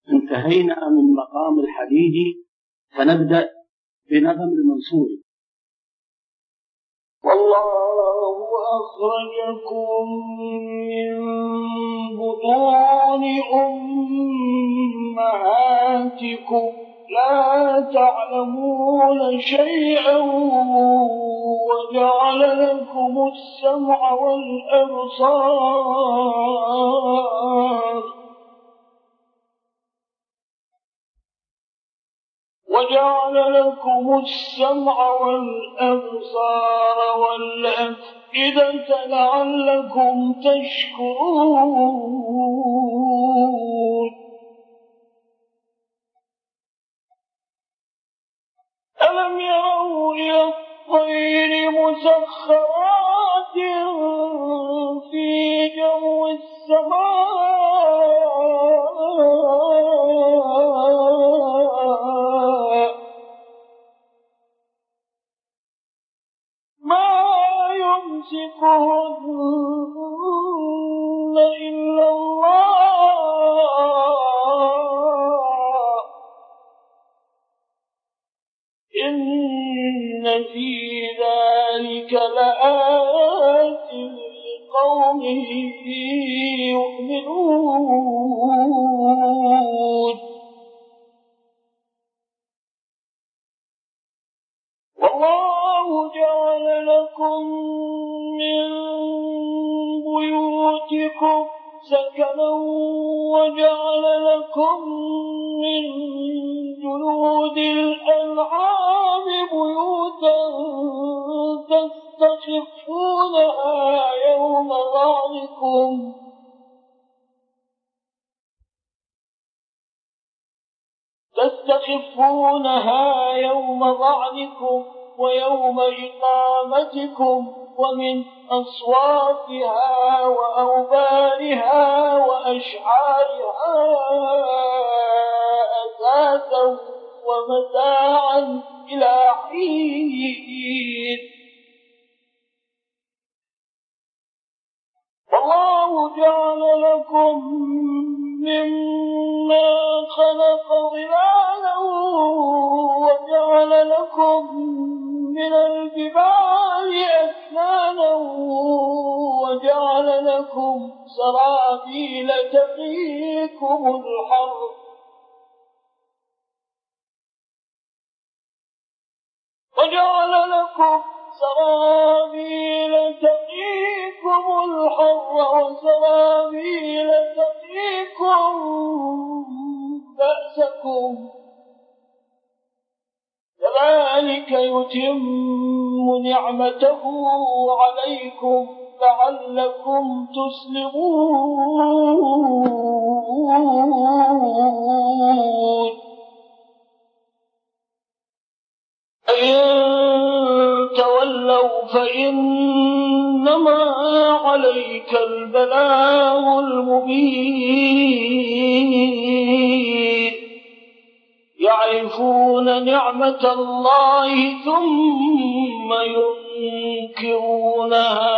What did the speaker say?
انتهينا من مقام الحديد، فنبدأ بنظم المنصور. والله أخرجكم من بطون أمهاتكم لا تعلمون شيئا وجعل لكم السمع والأبصار والأفئدة لعلكم تشكرون. ألم يروا إلى الطير مسخرات في جو السماء ما يمسكهن إلا الله إن في ذلك لآيات لقوم يؤمنون. والله جعل لكم من بيوتكم سكنا وجعل لكم من جلود الأنعام بيوتا تستخفونها يوم ظعنكم ويوم إقامتكم ومن أصوافها وأوبارها وأشعارها أثاثا ومتاعا إلى حين. والله جعل لكم مما خلق ظلالا وجعل لكم من الجبال أكنانا وجعل لكم سرابيل تقيكم الحر وسرابيل تقيكم بأسكم كذلك يتم نعمته عليكم لعلكم تسلمون. إن تولوا فإنما عليك البلاغ المبين. يعرفون نعمة الله ثم ينكرونها